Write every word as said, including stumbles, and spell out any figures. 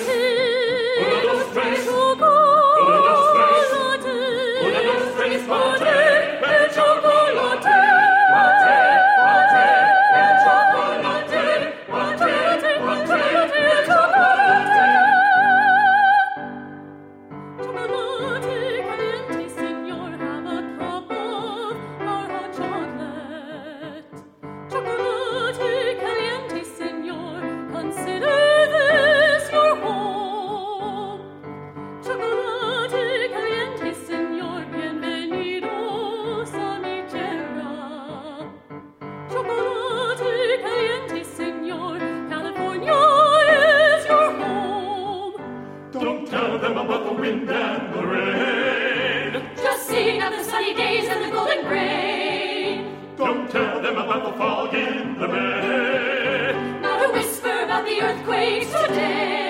Una, dos, tres. Una, dos, tres. Una, dos, tres. Mate e chocolate. Mate, mate e chocolate. Mate, mate e chocolate. Chocolate caliente, signor, have a cup of our hot chocolate. Chocolate caliente, signor, consider this your home. Chocolate caliente, signor, bienvenido, samigera. Chocolate caliente, signor, California is your home. Don't tell them about the wind and the rain. Just sing of the sunny days and the golden grain. Don't tell them about the fog in the May. Not a whisper about the earthquakes today.